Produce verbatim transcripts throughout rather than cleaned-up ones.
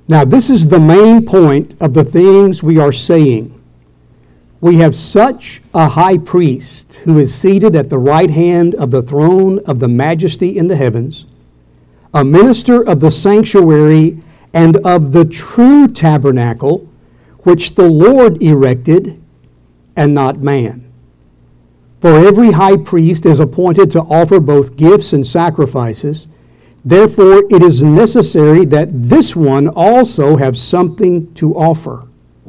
Now, this is the main point of the things we are saying. We have such a high priest who is seated at the right hand of the throne of the majesty in the heavens, a minister of the sanctuary and of the true tabernacle, which the Lord erected, and not man. For every high priest is appointed to offer both gifts and sacrifices. Therefore, it is necessary that this one also have something to offer.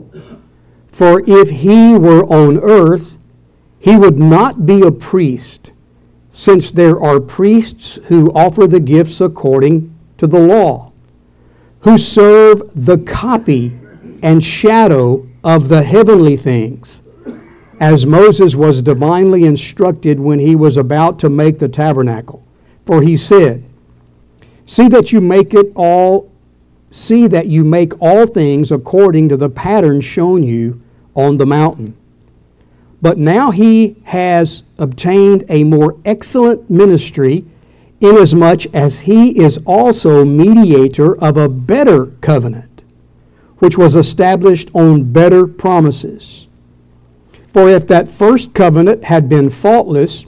For if he were on earth, he would not be a priest, since there are priests who offer the gifts according to the law, who serve the copy and shadow of the heavenly things, as Moses was divinely instructed when he was about to make the tabernacle. For he said, See that you make it all, see that you make all things according to the pattern shown you on the mountain. But now he has obtained a more excellent ministry, inasmuch as he is also mediator of a better covenant, which was established on better promises. For if that first covenant had been faultless,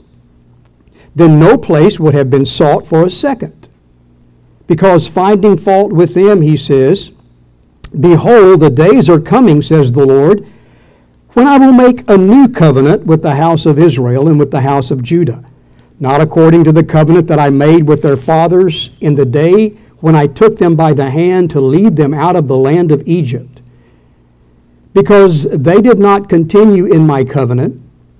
then no place would have been sought for a second. Because finding fault with them, he says, Behold, the days are coming, says the Lord, when I will make a new covenant with the house of Israel and with the house of Judah, not according to the covenant that I made with their fathers in the day when I took them by the hand to lead them out of the land of Egypt. Because they did not continue in my covenant,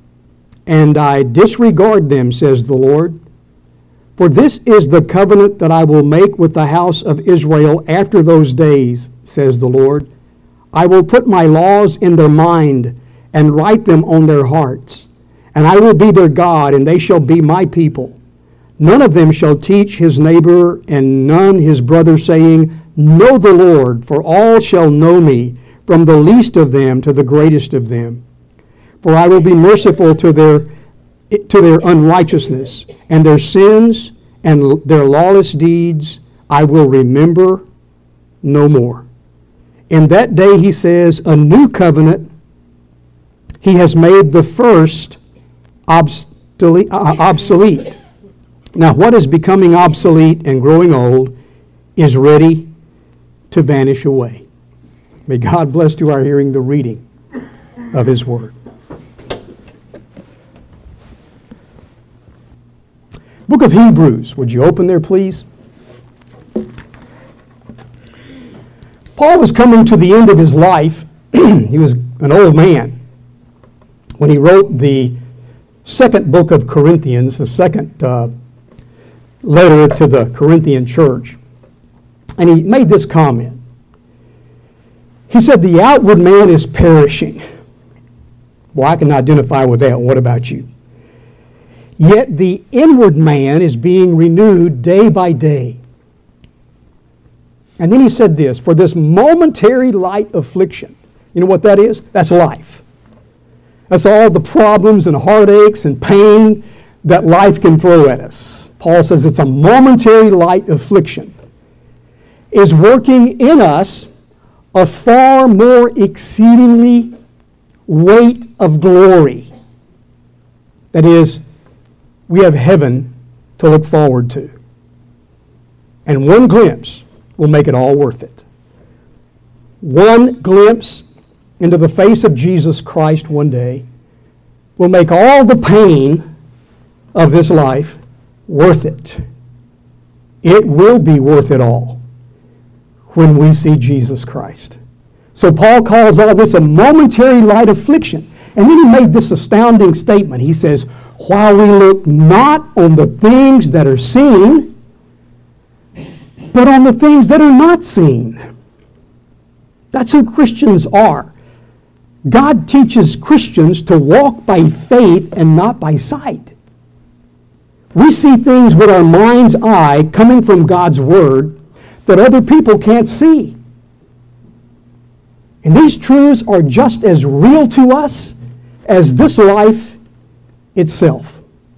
and I disregard them, says the Lord. For this is the covenant that I will make with the house of Israel after those days, says the Lord. I will put my laws in their mind and write them on their hearts. And I will be their God, and they shall be my people. None of them shall teach his neighbor and none his brother, saying, Know the Lord, for all shall know me, from the least of them to the greatest of them. For I will be merciful to their, to their unrighteousness, and their sins and their lawless deeds I will remember no more. In that day, he says, a new covenant. He has made the first obsolete. Uh, obsolete. Now, what is becoming obsolete and growing old is ready to vanish away. May God bless to our hearing the reading of his word. Book of Hebrews, would you open there, please? Paul was coming to the end of his life. He was an old man when he wrote the second book of Corinthians, the second uh, letter to the Corinthian church. And he made this comment. He said, the outward man is perishing. Well, I can identify with that. What about you? Yet the inward man is being renewed day by day. And then he said this, for this momentary light affliction. You know what that is? That's life. That's all the problems and heartaches and pain that life can throw at us. Paul says it's a momentary light affliction. Is working in us a far more exceedingly weight of glory. That is, we have heaven to look forward to. And one glimpse will make it all worth it. One glimpse into the face of Jesus Christ one day will make all the pain of this life worth it. It will be worth it all when we see Jesus Christ. So Paul calls all this a momentary light affliction. And then he made this astounding statement. He says, while we look not on the things that are seen, but on the things that are not seen. That's who Christians are. God teaches Christians to walk by faith and not by sight. We see things with our mind's eye coming from God's Word that other people can't see. And these truths are just as real to us as this life itself.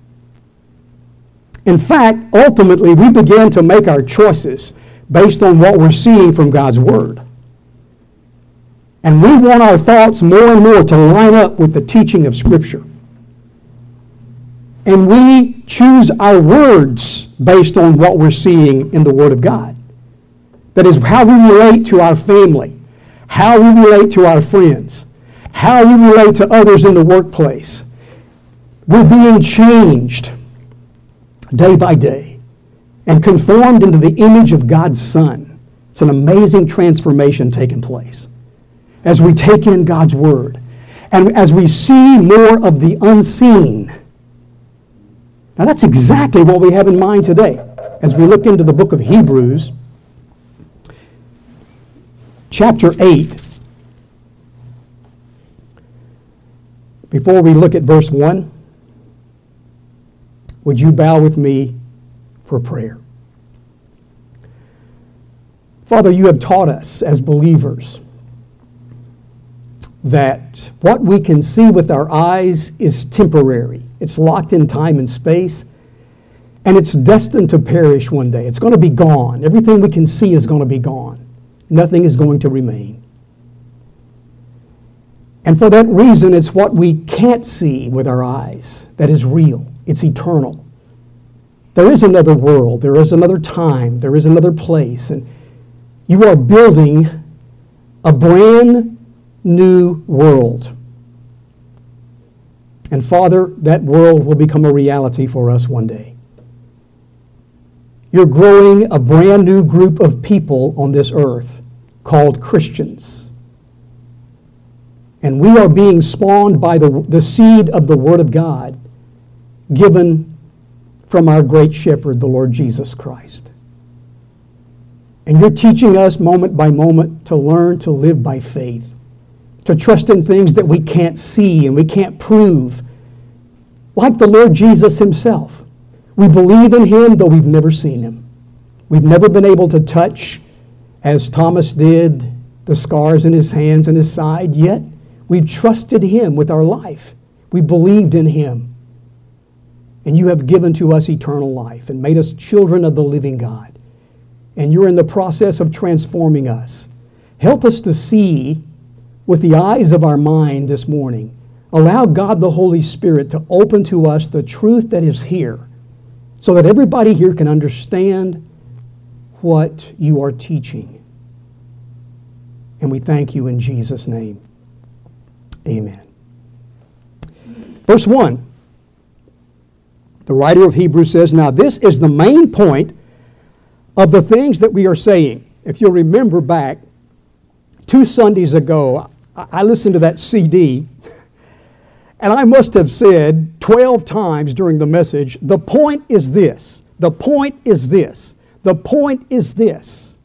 In fact, ultimately, we begin to make our choices based on what we're seeing from God's Word. And we want our thoughts more and more to line up with the teaching of Scripture. And we choose our words based on what we're seeing in the Word of God. That is how we relate to our family, how we relate to our friends, how we relate to others in the workplace. We're being changed day by day and conformed into the image of God's Son. It's an amazing transformation taking place as we take in God's Word and as we see more of the unseen. Now that's exactly what we have in mind today as we look into the book of Hebrews, chapter eight. Before we look at verse one, would you bow with me for prayer? Father, you have taught us as believers that what we can see with our eyes is temporary. It's locked in time and space, and it's destined to perish one day. It's going to be gone. Everything we can see is going to be gone. Nothing is going to remain. And for that reason, it's what we can't see with our eyes that is real. It's eternal. There is another world. There is another time. There is another place. And you are building a brand new world. And Father, that world will become a reality for us one day. You're growing a brand new group of people on this earth called Christians. And we are being spawned by the, the seed of the Word of God given from our great shepherd, the Lord Jesus Christ. And you're teaching us moment by moment to learn to live by faith, to trust in things that we can't see and we can't prove, like the Lord Jesus himself. We believe in him, though we've never seen him. We've never been able to touch, as Thomas did, the scars in his hands and his side, yet we've trusted him with our life. We believed in him. And you have given to us eternal life and made us children of the living God. And you're in the process of transforming us. Help us to see with the eyes of our mind this morning. Allow God the Holy Spirit to open to us the truth that is here so that everybody here can understand what you are teaching. And we thank you in Jesus' name. Amen. Verse one, the writer of Hebrews says, now this is the main point of the things that we are saying. If you'll remember back, two Sundays ago, I listened to that C D, and I must have said twelve times during the message, the point is this, the point is this, the point is this.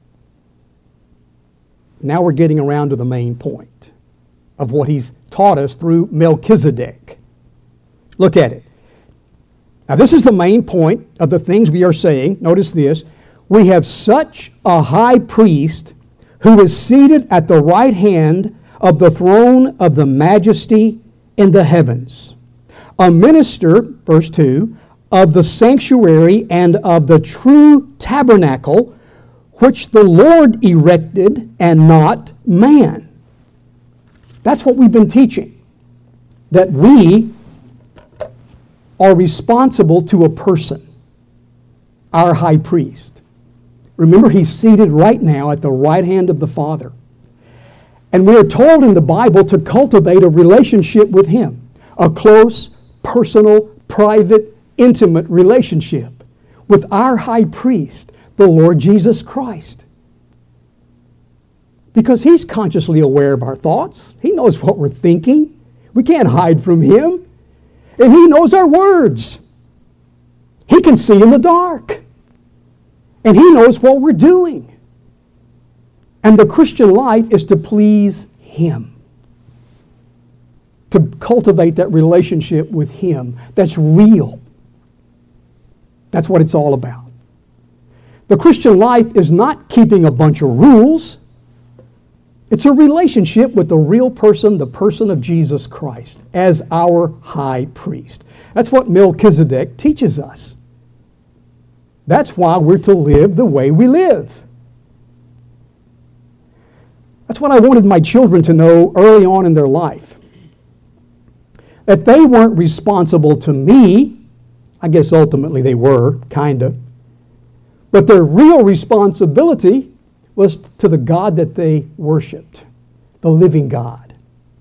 Now we're getting around to the main point of what he's taught us through Melchizedek. Look at it. Now this is the main point of the things we are saying. Notice this. We have such a high priest who is seated at the right hand of the throne of the majesty in the heavens. A minister, verse two, of the sanctuary and of the true tabernacle, which the Lord erected and not man. That's what we've been teaching. That we are responsible to a person, our high priest. Remember, he's seated right now at the right hand of the Father. And we are told in the Bible to cultivate a relationship with him, a close, personal, private, intimate relationship with our high priest, the Lord Jesus Christ. Because he's consciously aware of our thoughts. He knows what we're thinking. We can't hide from him. And he knows our words. He can see in the dark. And he knows what we're doing. And the Christian life is to please him. To cultivate that relationship with him that's real. That's what it's all about. The Christian life is not keeping a bunch of rules. It's a relationship with the real person, the person of Jesus Christ, as our high priest. That's what Melchizedek teaches us. That's why we're to live the way we live. That's That's what I wanted my children to know early on in their life. That they weren't responsible to me. I guess ultimately they were, kind of. But their real responsibility was to the God that they worshiped, the living God.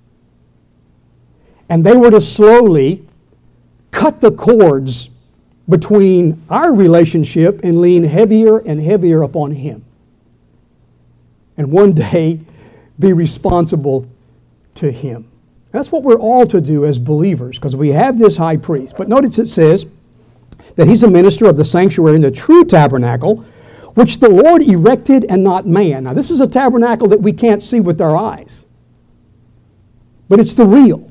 And they were to slowly cut the cords between our relationship and lean heavier and heavier upon Him. And one day be responsible to Him. That's what we're all to do as believers, because we have this high priest. But notice it says that He's a minister of the sanctuary in the true tabernacle, which the Lord erected and not man. Now this is a tabernacle that we can't see with our eyes, but it's the real.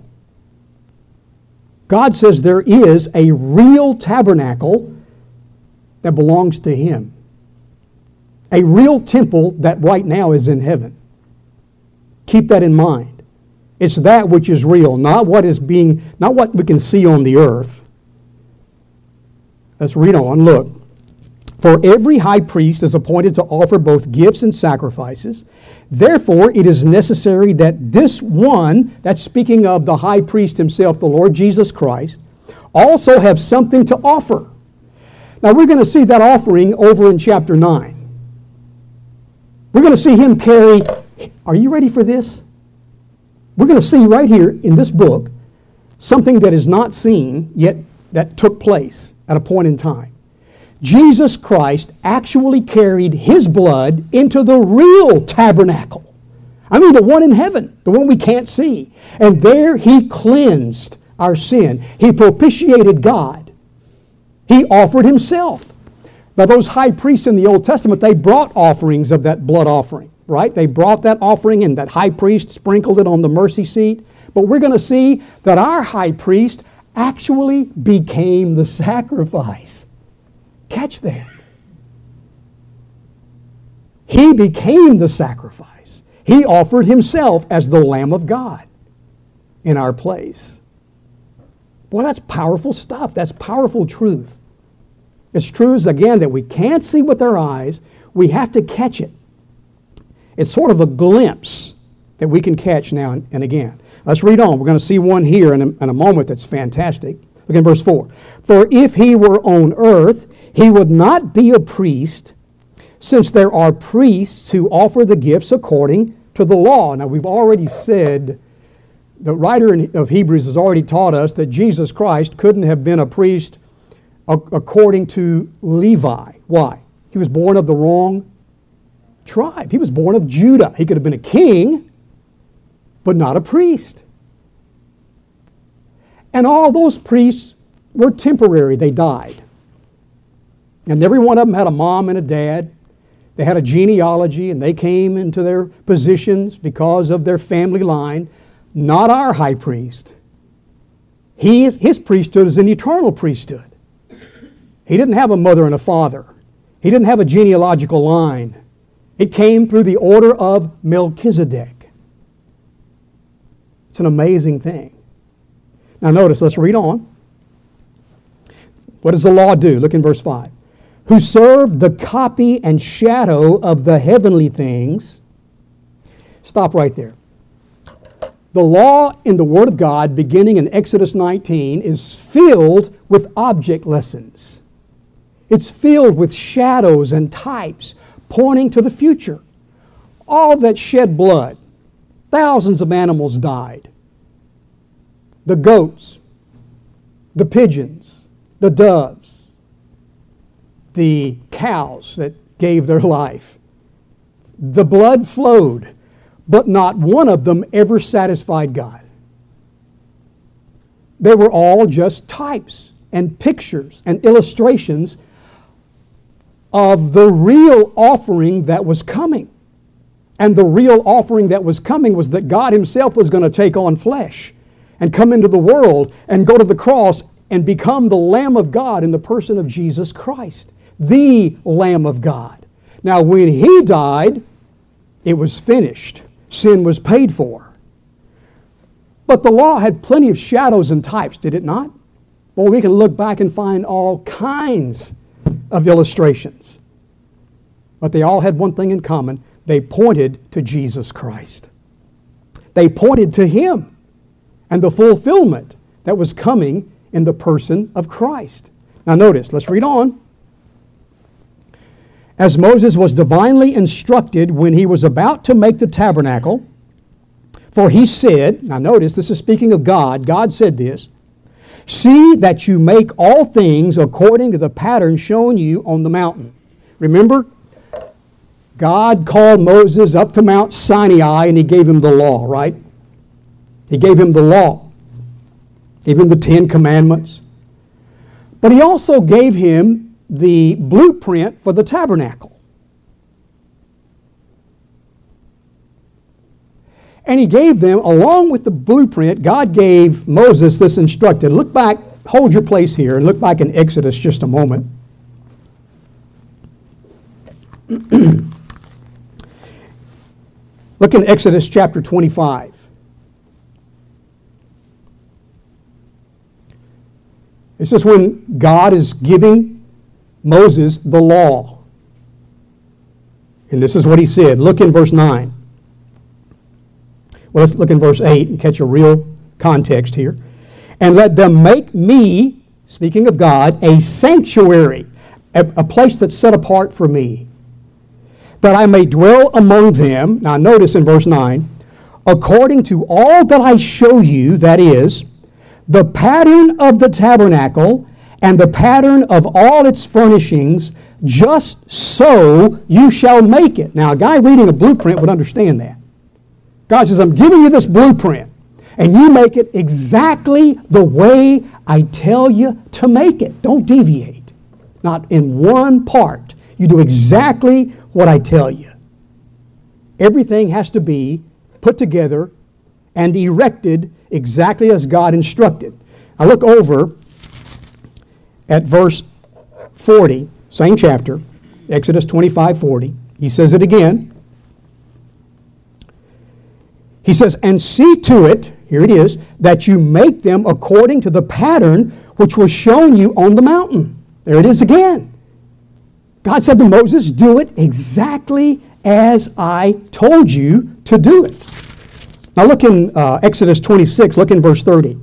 God says there is a real tabernacle that belongs to Him. A real temple that right now is in heaven. Keep that in mind. It's that which is real, not what is being, not what we can see on the earth. Let's read on. Look. For every high priest is appointed to offer both gifts and sacrifices. Therefore, it is necessary that this one, that's speaking of the high priest himself, the Lord Jesus Christ, also have something to offer. Now, we're going to see that offering over in chapter nine. We're going to see Him carry, are you ready for this? We're going to see right here in this book something that is not seen, yet that took place at a point in time. Jesus Christ actually carried His blood into the real tabernacle. I mean the one in heaven, the one we can't see. And there He cleansed our sin. He propitiated God. He offered Himself. Now those high priests in the Old Testament, they brought offerings of that blood offering, right? They brought that offering and that high priest sprinkled it on the mercy seat. But we're going to see that our high priest actually became the sacrifice. Catch that. He became the sacrifice. He offered Himself as the Lamb of God in our place. Boy, that's powerful stuff. That's powerful truth. It's truths, again, that we can't see with our eyes. We have to catch it. It's sort of a glimpse that we can catch now and again. Let's read on. We're going to see one here in a, in a moment that's fantastic. Look in verse four. For if He were on earth, He would not be a priest, since there are priests who offer the gifts according to the law. Now, we've already said, the writer of Hebrews has already taught us that Jesus Christ couldn't have been a priest according to Levi. Why? He was born of the wrong tribe. He was born of Judah. He could have been a king, but not a priest. And all those priests were temporary. They died. And every one of them had a mom and a dad. They had a genealogy, and they came into their positions because of their family line. Not our high priest. He is, his priesthood is an eternal priesthood. He didn't have a mother and a father. He didn't have a genealogical line. It came through the order of Melchizedek. It's an amazing thing. Now notice, let's read on. What does the law do? Look in verse five. Who served the copy and shadow of the heavenly things. Stop right there. The law in the Word of God, beginning in Exodus nineteen, is filled with object lessons. It's filled with shadows and types pointing to the future. All that shed blood. Thousands of animals died. The goats, the pigeons, the doves, the cows that gave their life. The blood flowed, but not one of them ever satisfied God. They were all just types and pictures and illustrations of the real offering that was coming. And the real offering that was coming was that God Himself was going to take on flesh and come into the world and go to the cross and become the Lamb of God in the person of Jesus Christ, the Lamb of God. Now, when He died, it was finished. Sin was paid for. But the law had plenty of shadows and types, did it not? Well, we can look back and find all kinds of illustrations. But they all had one thing in common. They pointed to Jesus Christ. They pointed to Him and the fulfillment that was coming in the person of Christ. Now notice, let's read on. As Moses was divinely instructed when he was about to make the tabernacle, for he said, now notice, this is speaking of God. God said this, "See that you make all things according to the pattern shown you on the mountain." Remember, God called Moses up to Mount Sinai and He gave him the law, right? He gave him the law, gave him the Ten Commandments. But He also gave him the blueprint for the tabernacle. And He gave them, along with the blueprint, God gave Moses this instruction. Look back, hold your place here, and look back in Exodus just a moment. Look in Exodus chapter twenty-five. This is when God is giving Moses the law. And this is what He said. Look in verse nine. Well, let's look in verse eight and catch a real context here. "And let them make me," speaking of God, "a sanctuary, a, a place that's set apart for me, that I may dwell among them." Now notice in verse nine, "according to all that I show you, that is, the pattern of the tabernacle and the pattern of all its furnishings, just so you shall make it." Now a guy reading a blueprint would understand that. God says, "I'm giving you this blueprint, and you make it exactly the way I tell you to make it. Don't deviate. Not in one part. You do exactly what I tell you." Everything has to be put together and erected exactly as God instructed. Now look over at verse forty, same chapter, Exodus twenty-five forty. He says it again. He says, "And see to it," here it is, "that you make them according to the pattern which was shown you on the mountain." There it is again. God said to Moses, "Do it exactly as I told you to do it." Now look in uh, Exodus twenty-six, look in verse thirty.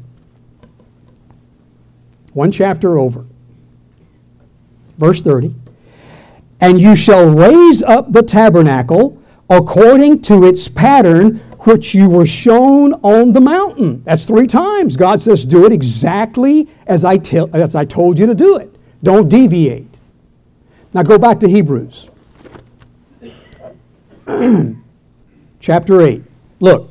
One chapter over. Verse thirty. "And you shall raise up the tabernacle according to its pattern which you were shown on the mountain." That's three times. God says, do it exactly as I, tell, as I told you to do it. Don't deviate. Now go back to Hebrews. Chapter eight. Look.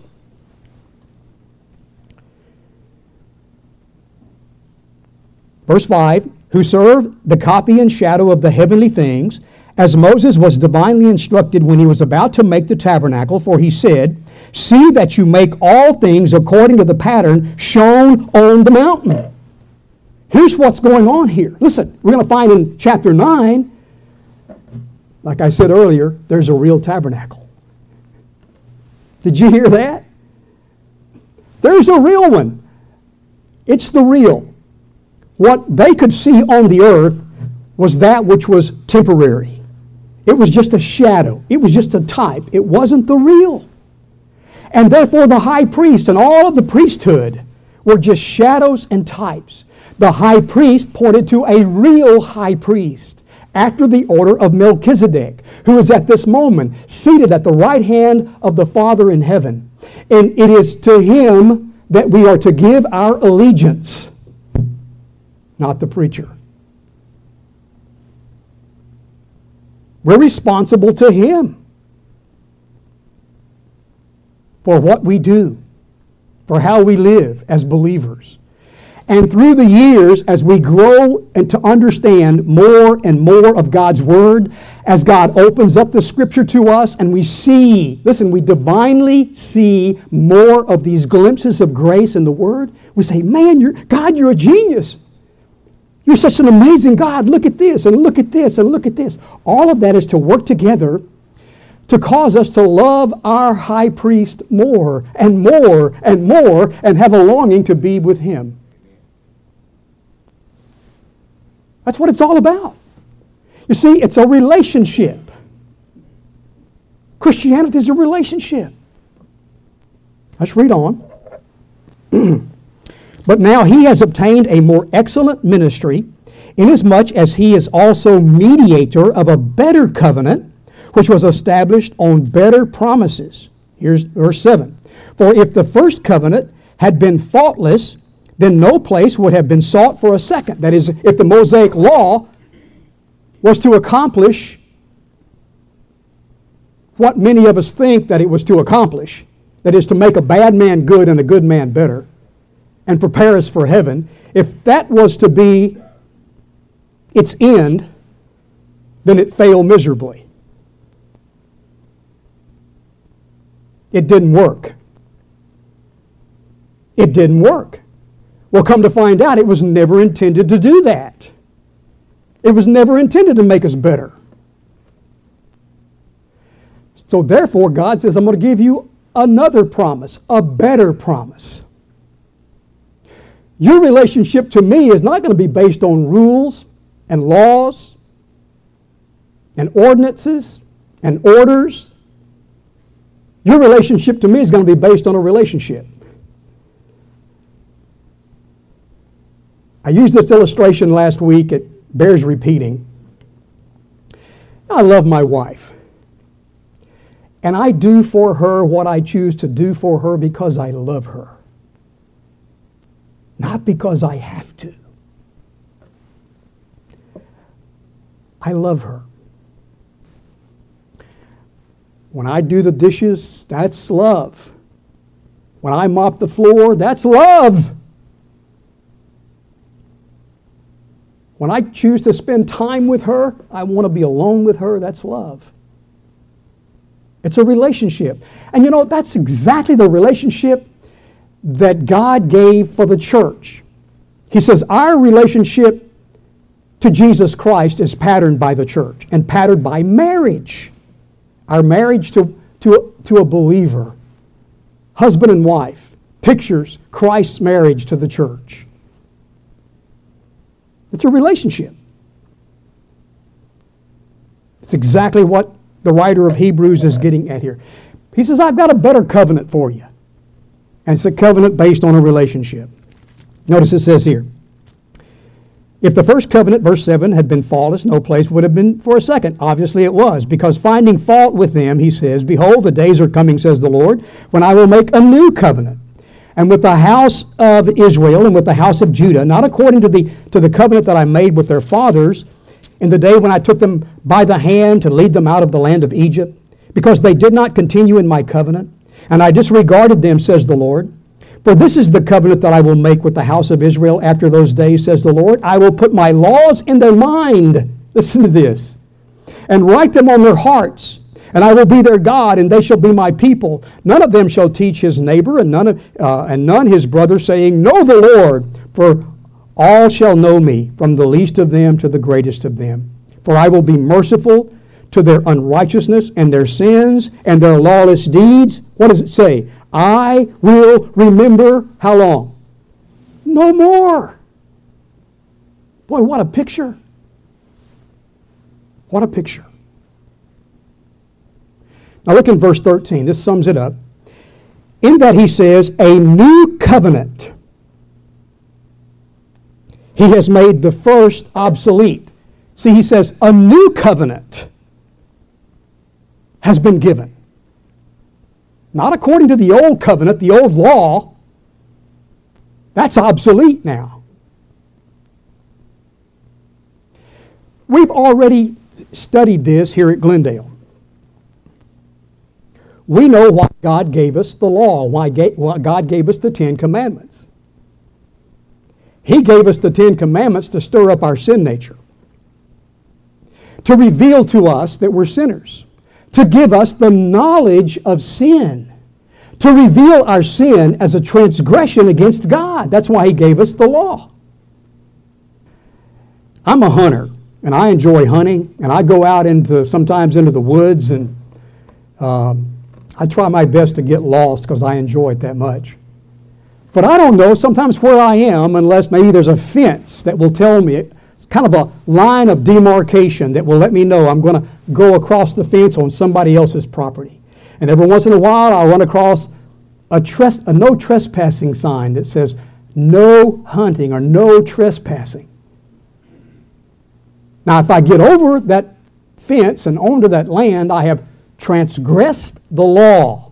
Verse five, "Who serve the copy and shadow of the heavenly things, as Moses was divinely instructed when he was about to make the tabernacle, for he said, See that you make all things according to the pattern shown on the mountain." Here's what's going on here. Listen, we're going to find in chapter nine, like I said earlier, there's a real tabernacle. Did you hear that? There's a real one. It's the real. What they could see on the earth was that which was temporary. It was just a shadow. It was just a type. It wasn't the real. And therefore the high priest and all of the priesthood were just shadows and types. The high priest pointed to a real high priest after the order of Melchizedek, who is at this moment seated at the right hand of the Father in heaven. And it is to Him that we are to give our allegiance, not the preacher. We're responsible to Him for what we do, for how we live as believers. And through the years, as we grow and to understand more and more of God's Word, as God opens up the Scripture to us and we see, listen, we divinely see more of these glimpses of grace in the Word, we say, man, you're, God, you're a genius. You're such an amazing God. Look at this and look at this and look at this. All of that is to work together to cause us to love our high priest more and more and more and have a longing to be with Him. That's what it's all about. You see, it's a relationship. Christianity is a relationship. Let's read on. But now he has obtained a more excellent ministry, inasmuch as he is also mediator of a better covenant, which was established on better promises. Here's verse seven. For if the first covenant had been faultless, then no place would have been sought for a second. That is, if the Mosaic law was to accomplish what many of us think that it was to accomplish, that is, to make a bad man good and a good man better, and prepare us for heaven, if that was to be its end, then it failed miserably. It didn't work. It didn't work. Well, come to find out, it was never intended to do that. It was never intended to make us better. So therefore, God says, I'm going to give you another promise, a better promise. Your relationship to me is not going to be based on rules and laws and ordinances and orders. Your relationship to me is going to be based on a relationship. I used this illustration last week. It bears repeating. I love my wife. And I do for her what I choose to do for her because I love her. Not because I have to. I love her. When I do the dishes, that's love. When I mop the floor, that's love. When I choose to spend time with her, I want to be alone with her, that's love. It's a relationship. And you know, that's exactly the relationship that God gave for the church. He says our relationship to Jesus Christ is patterned by the church and patterned by marriage. Our marriage to, to, to a believer, husband and wife, pictures Christ's marriage to the church. It's a relationship. It's exactly what the writer of Hebrews is getting at here. He says, I've got a better covenant for you. And it's a covenant based on a relationship. Notice it says here, if the first covenant, verse seven, had been faultless, no place would have been for a second. Obviously it was, because finding fault with them, he says, behold, the days are coming, says the Lord, when I will make a new covenant. And with the house of Israel and with the house of Judah, not according to the, to the covenant that I made with their fathers in the day when I took them by the hand to lead them out of the land of Egypt, because they did not continue in my covenant, and I disregarded them, says the Lord. For this is the covenant that I will make with the house of Israel after those days, says the Lord. I will put my laws in their mind. Listen to this. And write them on their hearts. And I will be their God, and they shall be my people. None of them shall teach his neighbor, and none, of, uh, and none his brother, saying, Know the Lord, for all shall know me, from the least of them to the greatest of them. For I will be merciful to their unrighteousness and their sins and their lawless deeds. What does it say? I will remember how long? No more. Boy, what a picture. What a picture. Now look in verse thirteen. This sums it up. In that he says, a new covenant. He has made the first obsolete. See, he says, a new covenant has been given. Not according to the old covenant, the old law. That's obsolete now. We've already studied this here at Glendale. We know why God gave us the law, why God gave us the Ten Commandments. He gave us the Ten Commandments to stir up our sin nature, to reveal to us that we're sinners, to give us the knowledge of sin, to reveal our sin as a transgression against God. That's why He gave us the law. I'm a hunter, and I enjoy hunting, and I go out into sometimes into the woods, and um, I try my best to get lost because I enjoy it that much. But I don't know sometimes where I am unless maybe there's a fence that will tell me It's kind of a line of demarcation that will let me know I'm going to go across the fence on somebody else's property. And every once in a while, I'll run across a, tres- a no trespassing sign that says no hunting or no trespassing. Now, if I get over that fence and onto that land, I have transgressed the law.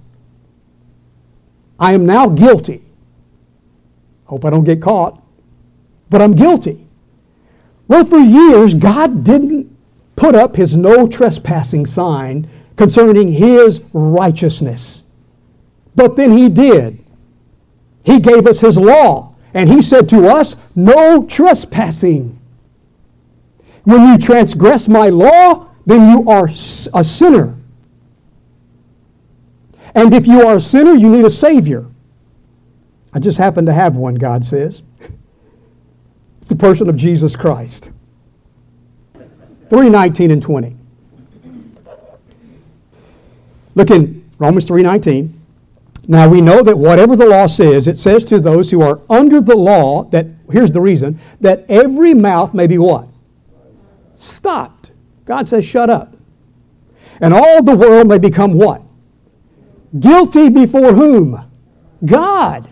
I am now guilty. Hope I don't get caught, but I'm guilty. Well, for years, God didn't put up his no trespassing sign concerning his righteousness. But then he did. He gave us his law, and he said to us, no trespassing. When you transgress my law, then you are a sinner. And if you are a sinner, you need a Savior. I just happen to have one, God says. It's the person of Jesus Christ. three nineteen and twenty. Look in Romans three nineteen. Now we know that whatever the law says, it says to those who are under the law, that, here's the reason, that every mouth may be what? Stopped. God says, shut up. And all the world may become what? Guilty before whom? God.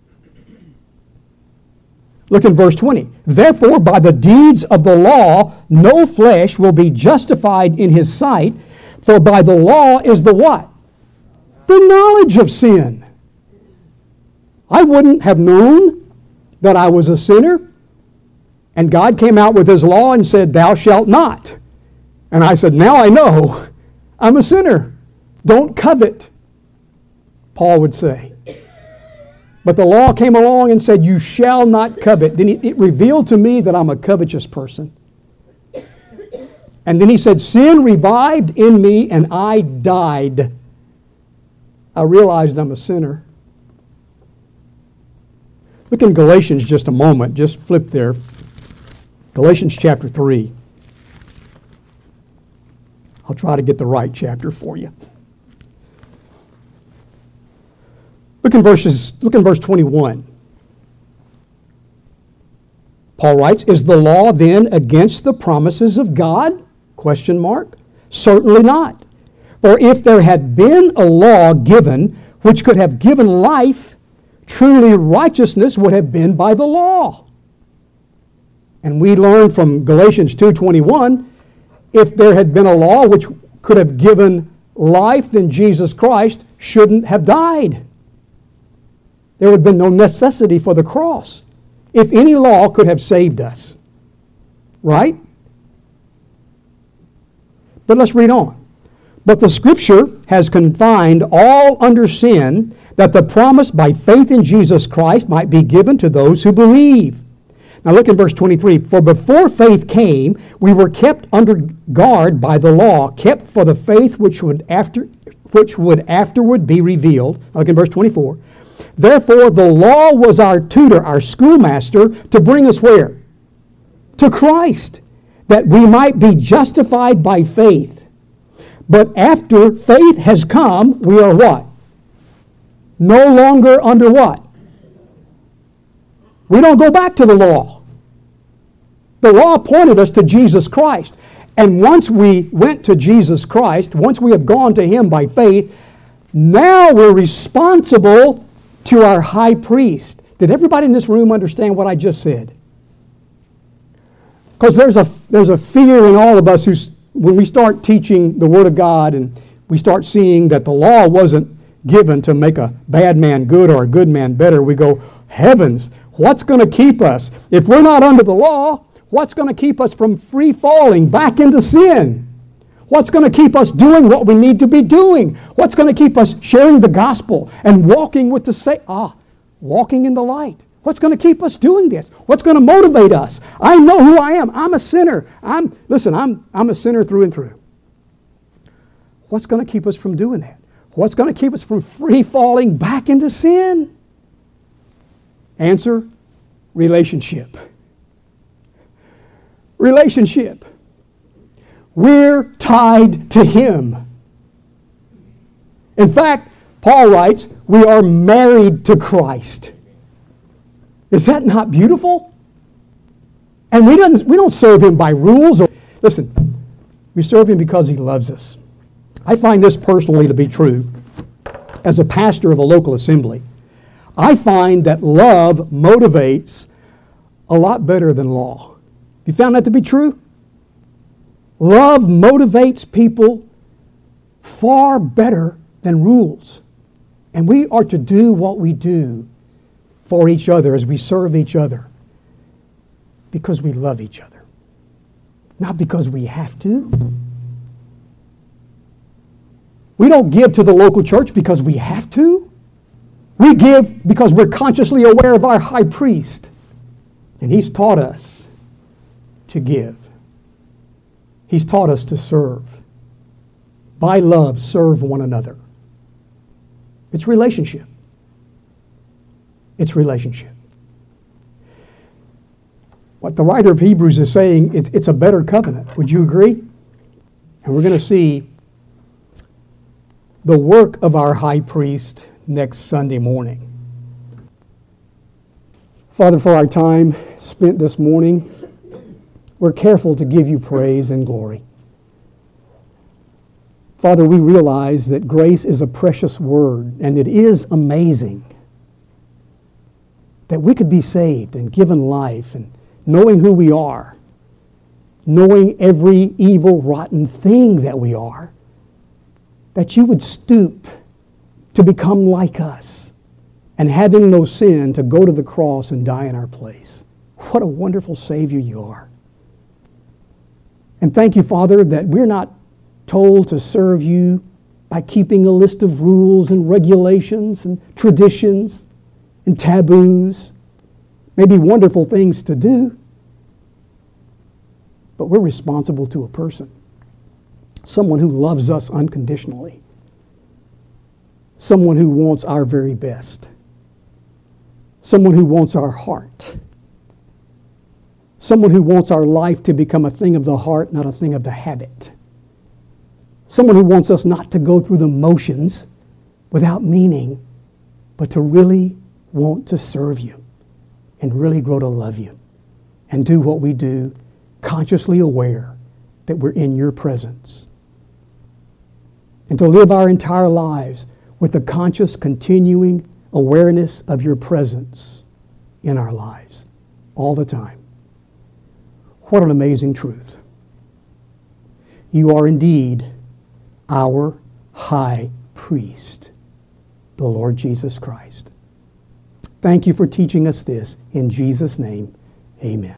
Look in verse twenty. Therefore, by the deeds of the law, no flesh will be justified in his sight, for by the law is the what? The knowledge of sin. I wouldn't have known that I was a sinner, and God came out with his law and said, thou shalt not. And I said, now I know I'm a sinner. Don't covet, Paul would say. But the law came along and said, you shall not covet. Then it revealed to me that I'm a covetous person. And then he said, sin revived in me and I died. I realized I'm a sinner. Look in Galatians just a moment. Just flip there. Galatians chapter three. I'll try to get the right chapter for you. Look in verses. Look in verse twenty-one. Paul writes, is the law then against the promises of God? Question mark. Certainly not. For if there had been a law given which could have given life, truly righteousness would have been by the law. And we learn from Galatians two twenty-one, if there had been a law which could have given life, then Jesus Christ shouldn't have died. There would have been no necessity for the cross if any law could have saved us. Right? But let's read on. But the Scripture has confined all under sin, that the promise by faith in Jesus Christ might be given to those who believe. Now look in verse twenty-three. For before faith came, we were kept under guard by the law, kept for the faith which would after which would afterward be revealed. Look in verse twenty-four. Therefore the law was our tutor, our schoolmaster, to bring us where? To Christ, that we might be justified by faith. But after faith has come, we are what? No longer under what? We don't go back to the law. The law pointed us to Jesus Christ. And once we went to Jesus Christ, once we have gone to Him by faith, now we're responsible to our high priest. Did everybody in this room understand what I just said? Because there's a, there's a fear in all of us who's, when we start teaching the Word of God and we start seeing that the law wasn't given to make a bad man good or a good man better, we go, heavens, what's going to keep us? If we're not under the law, what's going to keep us from free falling back into sin? What's going to keep us doing what we need to be doing? What's going to keep us sharing the gospel and walking with the sa- ah, walking in the light? What's going to keep us doing this? What's going to motivate us? I know who I am. I'm a sinner. I'm listen, I'm I'm a sinner through and through. What's going to keep us from doing that? What's going to keep us from free falling back into sin? Answer, relationship. Relationship. We're tied to Him. In fact, Paul writes, we are married to Christ. Is that not beautiful? And we don't, we don't serve him by rules. Or, listen, we serve him because he loves us. I find this personally to be true. As a pastor of a local assembly, I find that love motivates a lot better than law. You found that to be true? Love motivates people far better than rules. And we are to do what we do for each other as we serve each other because we love each other, not because we have to. We don't give to the local church because we have to. We give because we're consciously aware of our high priest, and he's taught us to give. He's taught us to serve. By love, serve one another. It's relationship. It's relationship. What the writer of Hebrews is saying, it's, it's a better covenant. Would you agree? And we're going to see the work of our high priest next Sunday morning. Father, for our time spent this morning, we're careful to give you praise and glory. Father, we realize that grace is a precious word, and it is amazing that we could be saved and given life, and knowing who we are, knowing every evil, rotten thing that we are, that you would stoop to become like us, and having no sin, to go to the cross and die in our place. What a wonderful Savior you are. And thank you, Father, that we're not told to serve you by keeping a list of rules and regulations and traditions and taboos, maybe wonderful things to do, but we're responsible to a person, someone who loves us unconditionally, someone who wants our very best, someone who wants our heart, someone who wants our life to become a thing of the heart, not a thing of the habit. Someone who wants us not to go through the motions without meaning, but to really want to serve you and really grow to love you and do what we do, consciously aware that we're in your presence. And to live our entire lives with the conscious, continuing awareness of your presence in our lives all the time. What an amazing truth. You are indeed our high priest, the Lord Jesus Christ. Thank you for teaching us this. In Jesus' name, amen.